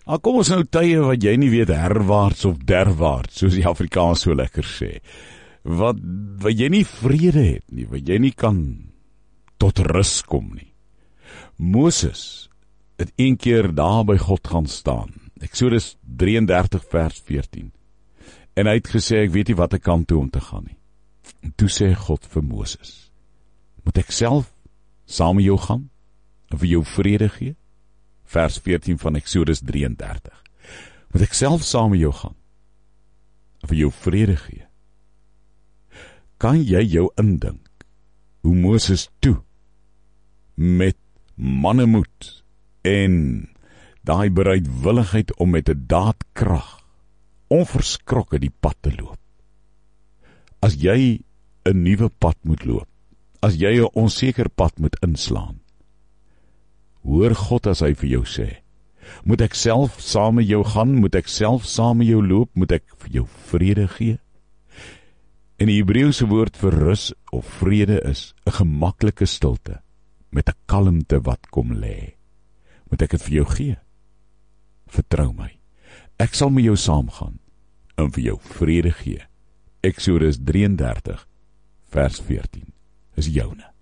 Kom ons nou tye wat jy nie weet herwaarts of derwaarts, soos die Afrikaans so lekker sê. Wat jy nie vrede het nie, wat jy nie kan tot rus kom nie. Moses het een keer daar by God gaan staan. Eksodus 33 vers 14. En hy het gesê, ek weet nie wat ek kan toe om te gaan nie. En toe sê God vir Moses, moet ek self saam met jou gaan en vir jou vrede gee? Vers 14 van Eksodus 33. Moet ek self saam met jou gaan en vir jou vrede gee? Kan jy jou indink hoe Moses toe met mannemoed en daai bereidwilligheid om met 'n daadkrag onverskrokke die pad te loop? As jy 'n nuwe pad moet loop, as jy 'n onseker pad moet inslaan, hoor God as hy vir jou sê, moet ek self saam met jou gaan, moet ek self saam met jou loop, moet ek vir jou vrede gee? En die Hebreëse woord vir rus of vrede is 'n gemaklike stilte met 'n kalmte wat kom lê. Moet ek dit vir jou gee? Vertrou my. Ek sal met jou saamgaan en vir jou vrede gee. Eksodus 33 vers 14 is joune.